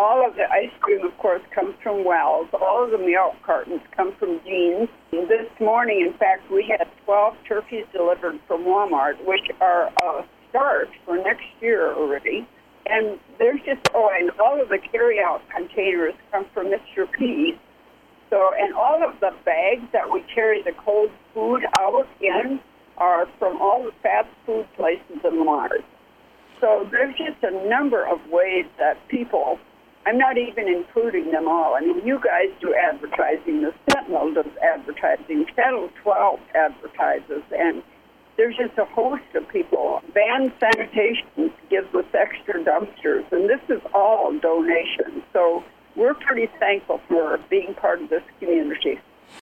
all of the ice cream, of course, comes from Wells. All of the milk cartons come from Jean's. This morning, in fact, we had 12 turkeys delivered from Walmart, which are a start for next year already. And there's just, and all of the carry-out containers come from Mr. P. So, and all of the bags that we carry the cold food out in are from all the fast food places in Mars. So there's just a number of ways that people, I'm not even including them all. I mean, you guys do advertising, the Sentinel does advertising, Channel 12 advertises, and there's just a host of people. Van Sanitation gives us extra dumpsters, and this is all donations. So we're pretty thankful for being part of this community.